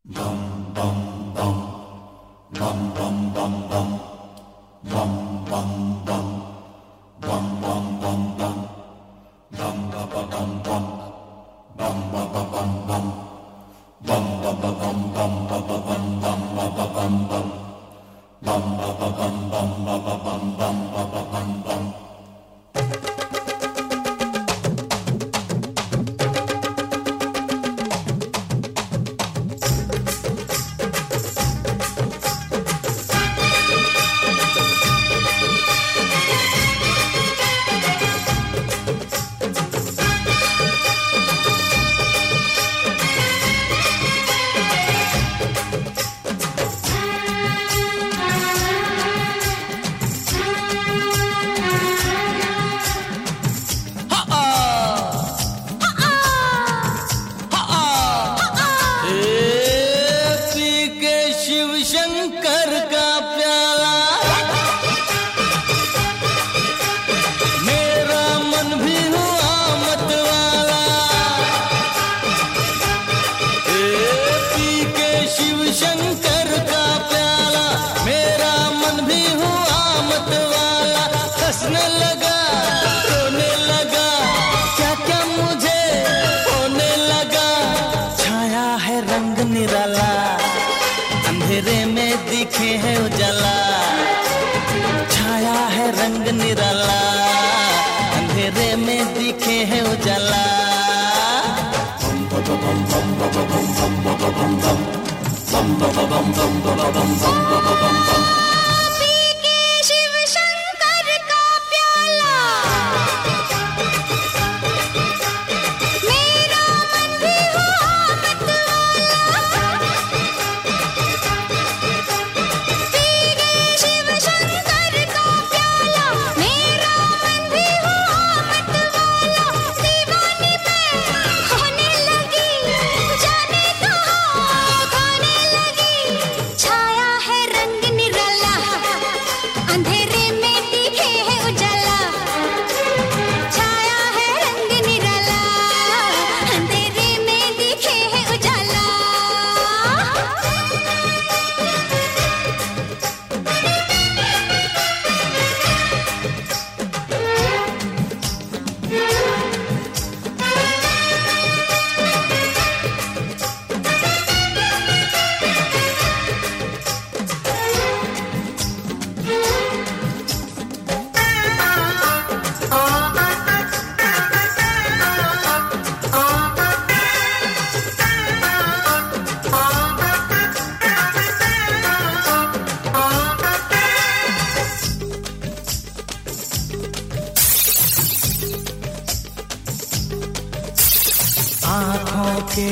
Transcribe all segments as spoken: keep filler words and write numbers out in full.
आँखों के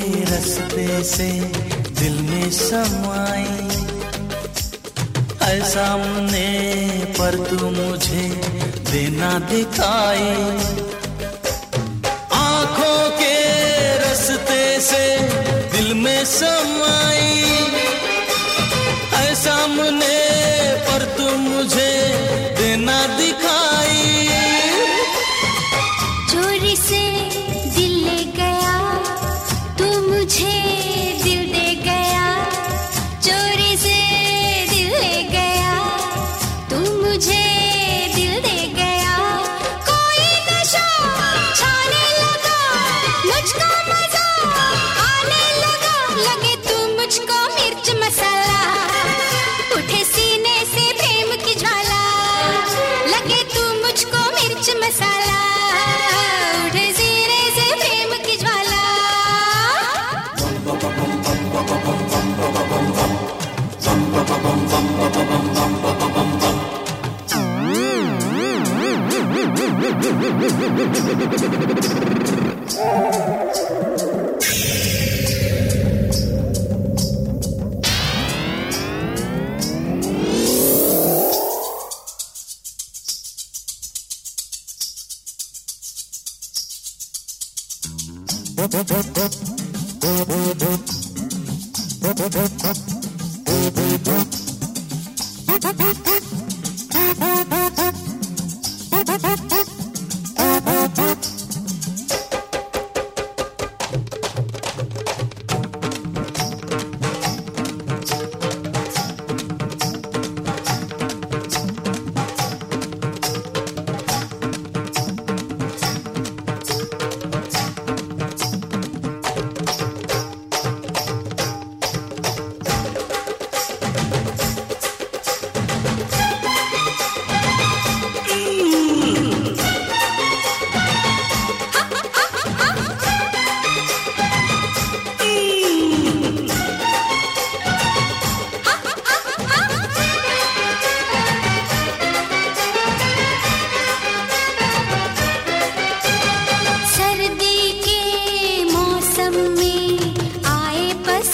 रस्ते से दिल में समाई है सामने पर तू मुझे देना दिखाई। आँखों के रस्ते से दिल में समाई है सामने पर तू मुझे देना दिखाई। चोरी से दिल ले गया तू मुझे दिल दे गया। चोरी से दिल ले गया तू मुझे दिल दे गया। कोई नशा छाने लगा मुझको मजा आने लगा। लगे तू मुझको मिर्च मसाला उठे सीने से प्रेम की ज्वाला। लगे तू मुझको मिर्च मसाला उठे सीने से प्रेम की ज्वाला।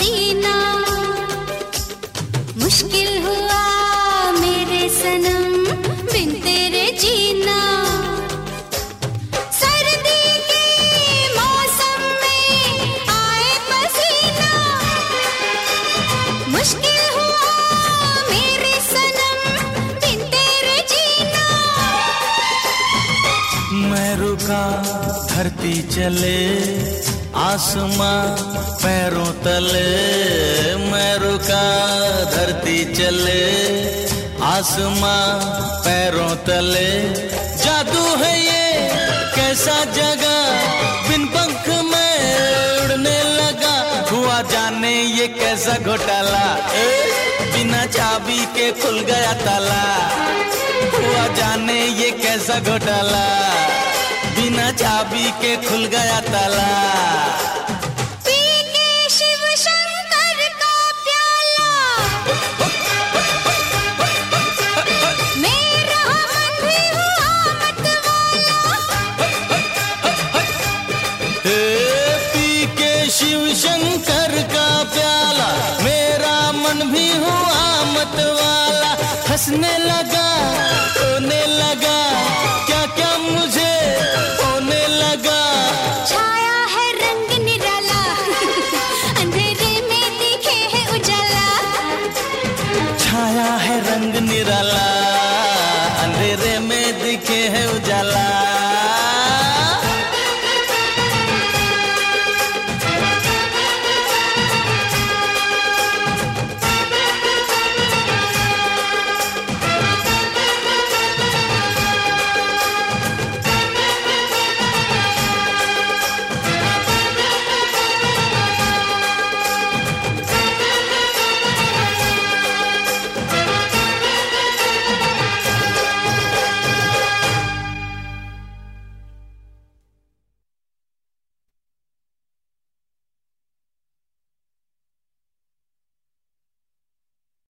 जीना, मुश्किल हुआ मेरे सनम बिन तेरे जीना। सर्दी के मौसम में आए पसीना, मुश्किल हुआ मेरे सनम बिन तेरे जीना। मैं रुका धरती चले आसमां पैरों तले, मैं रुका धरती चले आसमां पैरों तले। जादू है ये कैसा जगह, बिन पंख में उड़ने लगा। हुआ जाने ये कैसा घोटाला, बिना चाबी के खुल गया ताला। हुआ जाने ये कैसा घोटाला, बिना चाबी के खुल गया ताला। पी के शिव शंकर का प्याला, मेरा मन भी हुआ मतवाला। पी के शिव शंकर का प्याला, मेरा मन भी हुआ मतवाला। हंसने लगा रोने लगा क्या क्या